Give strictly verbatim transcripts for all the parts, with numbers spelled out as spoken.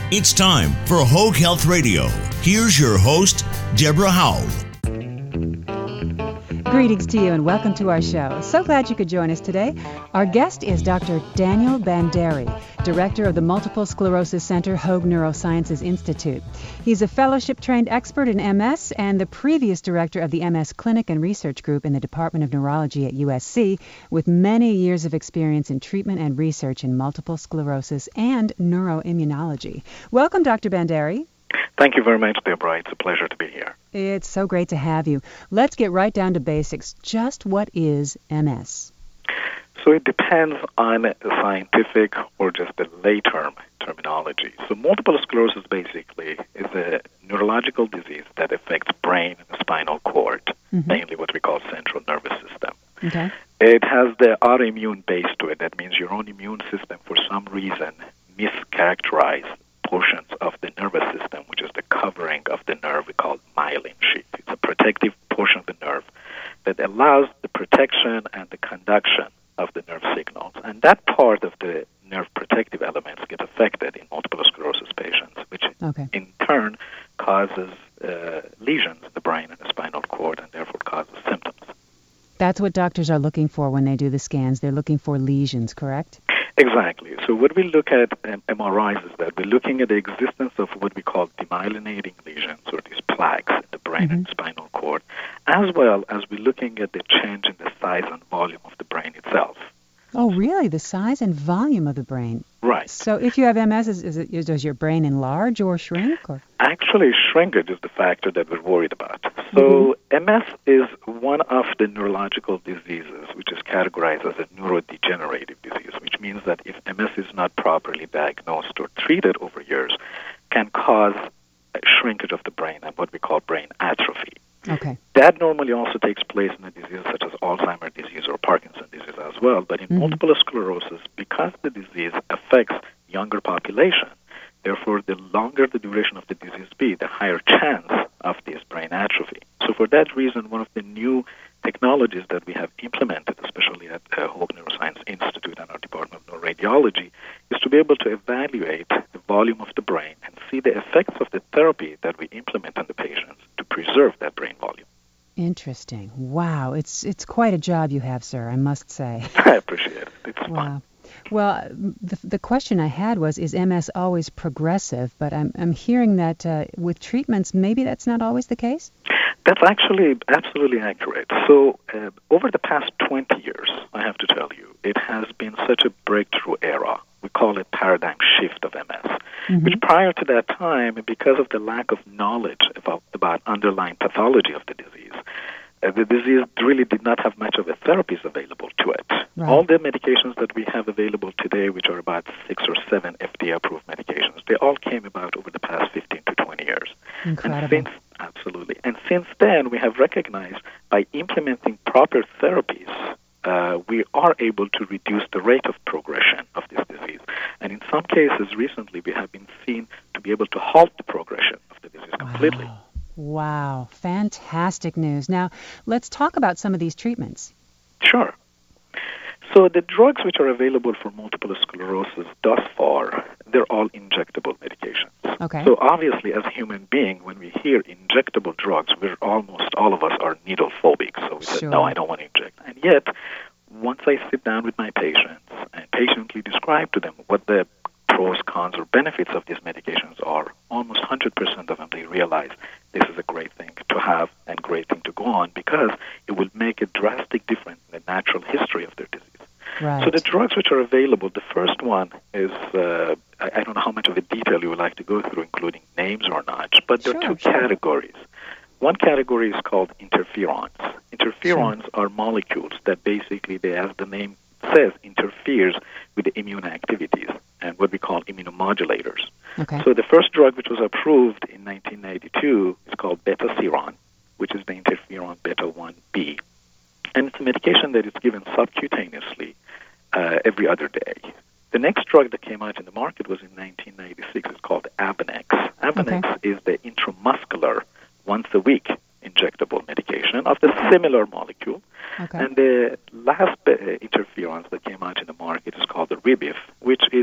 It's time for Hoag Health Radio. Here's your host, Deborah Howell. Greetings to you and welcome to our show. So glad you could join us today. Our guest is Doctor Daniel Banderi, Director of the Multiple Sclerosis Center, Hoag Neurosciences Institute. He's a fellowship-trained expert in M S and the previous director of the M S Clinic and Research Group in the Department of Neurology at U S C, with many years of experience in treatment and research in multiple sclerosis and neuroimmunology. Welcome, Doctor Banderi. Thank you very much, Deborah. It's a pleasure to be here. It's so great to have you. Let's get right down to basics. Just what is M S? So it depends on the scientific or just the lay-term terminology. So multiple sclerosis basically is a neurological disease that affects brain and spinal cord, mm-hmm. mainly what we call central nervous system. Okay. It has the autoimmune base to it. That means your own immune system, for some reason, mischaracterized portions of the nervous system, which is the covering of the nerve we call myelin sheath. It's a protective portion of the nerve that allows the protection and the conduction of the nerve signals. And that part of the nerve protective elements get affected in multiple sclerosis patients, which okay. in turn causes uh, lesions in the brain and the spinal cord and therefore causes symptoms. That's what doctors are looking for when they do the scans. They're looking for lesions, correct? Exactly. So what we look at um, M R Is is that we're looking at the existence of what we call demyelinating lesions, or these plaques in the brain mm-hmm. and spinal cord, as well as we're looking at the change in the size and volume of the brain itself. Oh, really? The size and volume of the brain? Right. So if you have M S, is, is it, is, does your brain enlarge or shrink? Or? Actually, shrinkage is the factor that we're worried about. So mm-hmm. M S is one of the neurological diseases which is categorized as a neurodegenerative disease, which means that if M S is not properly diagnosed or treated over years, can cause a shrinkage of the brain and what we call brain atrophy. Okay. That normally also takes place in a disease such as Alzheimer's disease or Parkinson's disease as well. But in mm-hmm. multiple sclerosis, because the disease affects younger population, therefore the longer the duration of the disease be, the higher chance of this brain atrophy. So for that reason, one of the new technologies that we have implemented, especially at uh, Hoag Neuroscience Institute and our Department of Neuroradiology, is to be able to evaluate the volume of the brain and see the effects of the therapy that we implement on the patients to preserve that brain volume. Interesting. Wow. It's it's quite a job you have, sir, I must say. I appreciate it. It's wow. fun. Well, the the question I had was, is M S always progressive? But I'm I'm hearing that uh, with treatments, maybe that's not always the case? That's actually absolutely accurate. So uh, over the past twenty years, I have to tell you, it has been such a breakthrough era. We call it paradigm shift of M S, mm-hmm. which prior to that time, because of the lack of knowledge about, about underlying pathology of the disease, uh, the disease really did not have much of a therapies available to it. Right. All the medications that we have available today, which are about six or seven F D A-approved medications, they all came about over the past fifteen to twenty years. Incredible. And since, absolutely. And since then, we have recognized by implementing proper therapies, uh, we are able to reduce the rate of progression of this disease. And in some cases, recently, we have been seen to be able to halt the progression of the disease completely. Wow. Wow. Fantastic news. Now, let's talk about some of these treatments. Sure. So the drugs which are available for multiple sclerosis thus far, they're all injectable medications. Okay. So obviously, as a human being, when we hear injectable drugs, we're almost all of us are needle phobic. So we Sure. said, no, I don't want to inject. And yet, once I sit down with my patients and patiently describe to them what the pros, cons, or benefits of these medications are, almost one hundred percent of them, they realize this is a great thing to have and great thing to go on because it will make a drastic difference in the natural history of their disease. Right. So the drugs which are available, the first one is, uh, I, I don't know how much of a detail you would like to go through, including names or not, but there Sure, are two sure. categories. One category is called interferons. Interferons Sure. are molecules that basically, they, as the name says, interferes with the immune activities and what we call immunomodulators. Okay. So the first drug which was approved in nineteen ninety-two is called betaseron, which is the interferon beta one B. And it's a medication that is given subcutaneously uh, every other day. The next drug that came out in the market was in nineteen ninety-six. It's called Abonex. Abonex Okay. is the intramuscular, once-a-week injectable medication of the similar molecule. Okay. And the last uh, interferons that came out in the market is called the Rebif, which is also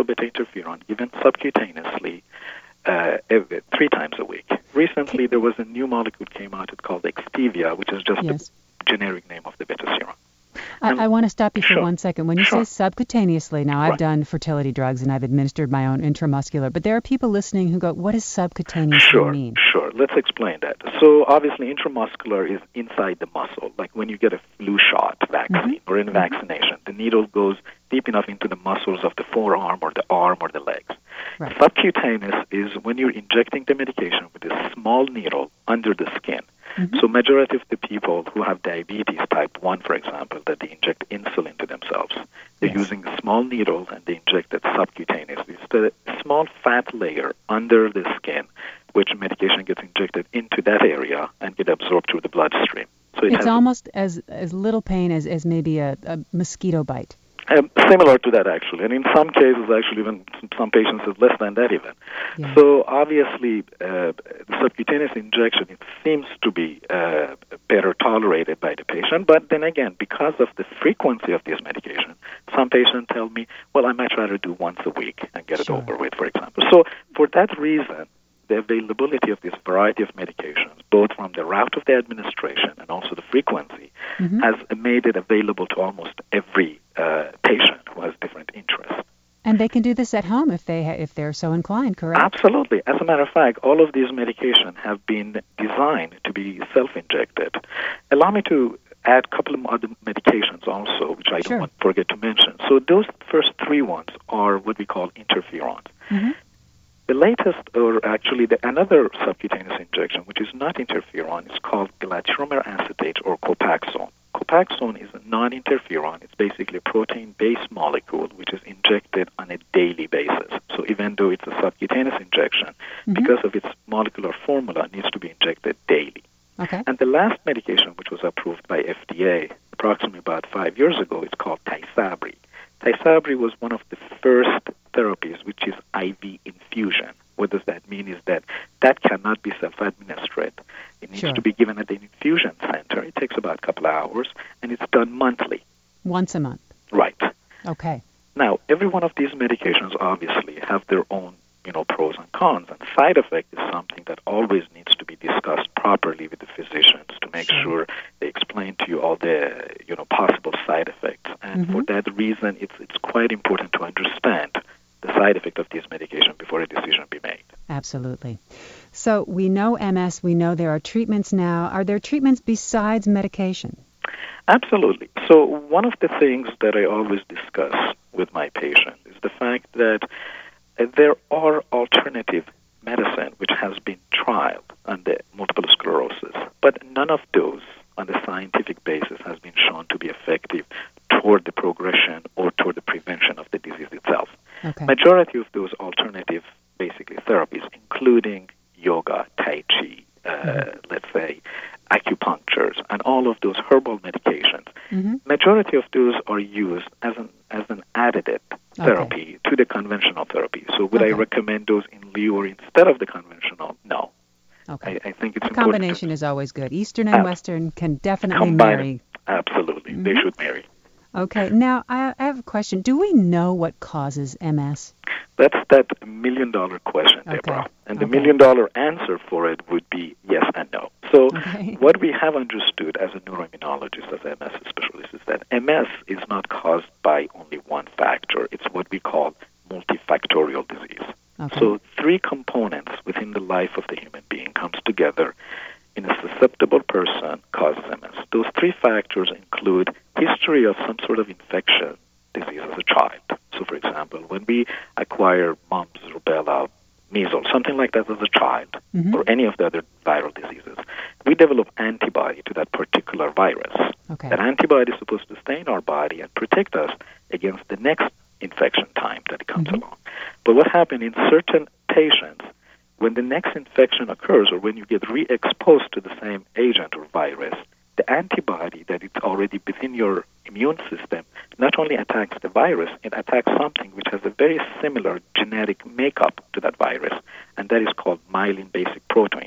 alpha beta interferon given subcutaneously uh, every, three times a week. Recently, there was a new molecule came out. It's called Extivia, which is just yes. the generic name of the beta serum. I, I want to stop you for sure. one second. When you sure. say subcutaneously, now I've right. done fertility drugs and I've administered my own intramuscular, but there are people listening who go, what does subcutaneously sure, mean? Sure, let's explain that. So obviously intramuscular is inside the muscle, like when you get a flu shot vaccine mm-hmm. or in a vaccination. The needle goes deep enough into the muscles of the forearm or the arm or the legs. Right. Subcutaneous is when you're injecting the medication with a small needle under the skin. Mm-hmm. So majority of the people who have diabetes type one, for example, that they inject insulin to themselves, they're yes. using a small needle and they inject it subcutaneously. It's the small fat layer under the skin, which medication gets injected into that area and get absorbed through the bloodstream. So it it's has almost as, as little pain as, as maybe a, a mosquito bite. Um, similar to that, actually. And in some cases, actually, even some patients have less than that even. Yeah. So obviously, uh, the subcutaneous injection, it seems to be uh, better tolerated by the patient. But then again, because of the frequency of this medication, some patients tell me, well, I might rather do once a week and get sure. it over with, for example. So for that reason, the availability of this variety of medications, both from the route of the administration and also the frequency, mm-hmm. has made it available to almost every uh, patient who has different interests. And they can do this at home if they ha- if they're so inclined, correct? Absolutely. As a matter of fact, all of these medications have been designed to be self-injected. Allow me to add a couple of other medications also, which I sure. don't want to forget to mention. So those first three ones are what we call interferons. Mm-hmm. The latest, or actually the, another subcutaneous injection, which is not interferon, is called glatiramer acetate or Copaxone. Copaxone is a non-interferon. It's basically a protein-based molecule which is injected on a daily basis. So even though it's a subcutaneous injection, mm-hmm. because of its molecular formula, it needs to be injected daily. Okay. And the last medication which was approved by F D A approximately about five years ago is called Tysabri. Tysabri was one of the first therapies which is I V infusion. What does that mean is that that cannot be self-administered. It needs sure. to be given at the infusion center. It takes about a couple of hours, and it's done monthly. Once a month. Right. Okay. Now, every one of these medications obviously have their own, you know, pros and cons, and side effect is something that always needs to be discussed properly with the physicians to make sure, sure they explain to you all the, you know, possible side effects. And mm-hmm. for that reason, it's it's quite important to understand the side effect of these medications before a decision be made. Absolutely. So we know M S, we know there are treatments now. Are there treatments besides medication? Absolutely. So one of the things that I always discuss with my patients is the fact that uh, there are alternative medicine which has been trialed on the multiple sclerosis, but none of those on the scientific basis has been shown to be effective toward the progression or toward the prevention of the disease itself. Okay. Majority of those alternative, basically, therapies, including yoga, tai chi, uh, mm-hmm. let's say, acupunctures, and all of those herbal medications, mm-hmm. majority of those are used as an as an additive therapy okay. to the conventional therapy. So would okay. I recommend those in lieu or instead of the conventional? No. Okay. I, I think it's a important. Combination to, is always good. Eastern and uh, Western can definitely combine marry. It. Absolutely. Mm-hmm. They should marry. Okay. Now, I, I have a question. Do we know what causes M S? That's that million-dollar question, okay. Deborah. And okay. the million-dollar answer for it would be yes and no. So okay. what we have understood as a neuroimmunologist, as an M S specialist, is that M S is not caused by only one factor. It's what we call multifactorial disease. Okay. So three components within the life of the human being comes together in a susceptible person causes M S. Those three factors include history of some sort of infection disease as a child. So, for example, when we acquire mumps, rubella, measles, something like that as a child, mm-hmm. or any of the other viral diseases, we develop antibody to that particular virus. Okay. That antibody is supposed to stay in our body and protect us against the next infection time that it comes mm-hmm. along. But what happened in certain patients, when the next infection occurs or when you get re-exposed to the same agent or virus, the antibody that is already within your immune system not only attacks the virus, it attacks something which has a very similar genetic makeup to that virus, and that is called myelin basic protein.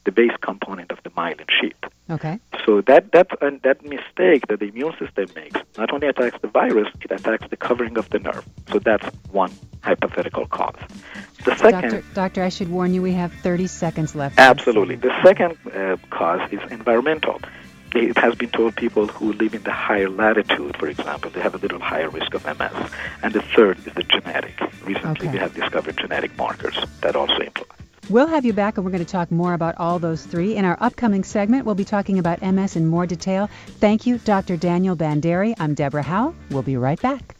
the base component of the myelin sheath. Okay. So that that uh, that mistake that the immune system makes not only attacks the virus, it attacks the covering of the nerve. So that's one hypothetical cause. The second, Doctor, Doctor, I should warn you, we have thirty seconds left. Absolutely. The second uh, cause is environmental. It has been told people who live in the higher latitude, for example, they have a little higher risk of M S. And the third is the genetic. Recently, Okay. we have discovered genetic markers that also imply. We'll have you back, and we're going to talk more about all those three. In our upcoming segment, we'll be talking about M S in more detail. Thank you, Doctor Daniel Banderi. I'm Deborah Howe. We'll be right back.